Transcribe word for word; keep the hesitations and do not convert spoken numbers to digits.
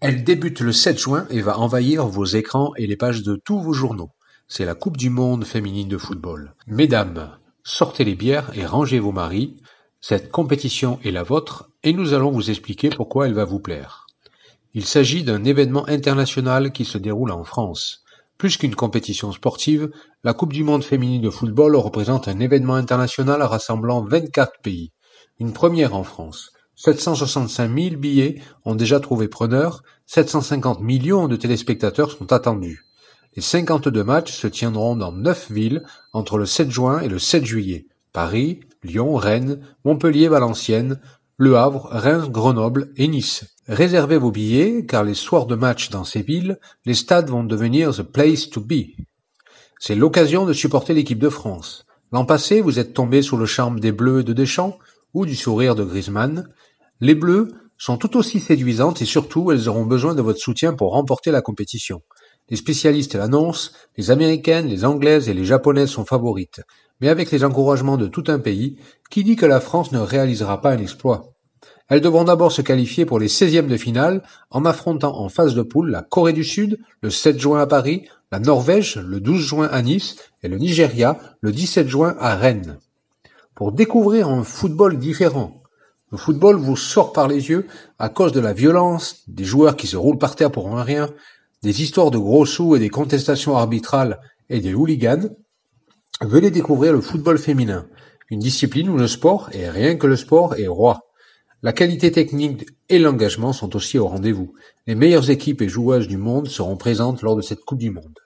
Elle débute le sept juin et va envahir vos écrans et les pages de tous vos journaux. C'est la Coupe du monde féminine de football. Mesdames, sortez les bières et rangez vos maris. Cette compétition est la vôtre et nous allons vous expliquer pourquoi elle va vous plaire. Il s'agit d'un événement international qui se déroule en France. Plus qu'une compétition sportive, la Coupe du monde féminine de football représente un événement international rassemblant vingt-quatre pays. Une première en France. sept cent soixante-cinq mille billets ont déjà trouvé preneur, sept cent cinquante millions de téléspectateurs sont attendus. Les cinquante-deux matchs se tiendront dans neuf villes entre le sept juin et le sept juillet. Paris, Lyon, Rennes, Montpellier, Valenciennes, Le Havre, Reims, Grenoble et Nice. Réservez vos billets car les soirs de match dans ces villes, les stades vont devenir the place to be. C'est l'occasion de supporter l'équipe de France. L'an passé, vous êtes tombé sous le charme des Bleus de Deschamps ou du sourire de Griezmann. Les Bleues sont tout aussi séduisantes et surtout, elles auront besoin de votre soutien pour remporter la compétition. Les spécialistes l'annoncent, les Américaines, les Anglaises et les Japonaises sont favorites. Mais avec les encouragements de tout un pays, qui dit que la France ne réalisera pas un exploit? Elles devront d'abord se qualifier pour les seizièmes de finale en affrontant en phase de poule la Corée du Sud le sept juin à Paris, la Norvège le douze juin à Nice et le Nigeria le dix-sept juin à Rennes. Pour découvrir un football différent, le football vous sort par les yeux à cause de la violence, des joueurs qui se roulent par terre pour un rien, des histoires de gros sous et des contestations arbitrales et des hooligans. Venez découvrir le football féminin, une discipline où le sport, et rien que le sport, est roi. La qualité technique et l'engagement sont aussi au rendez-vous. Les meilleures équipes et joueuses du monde seront présentes lors de cette Coupe du monde.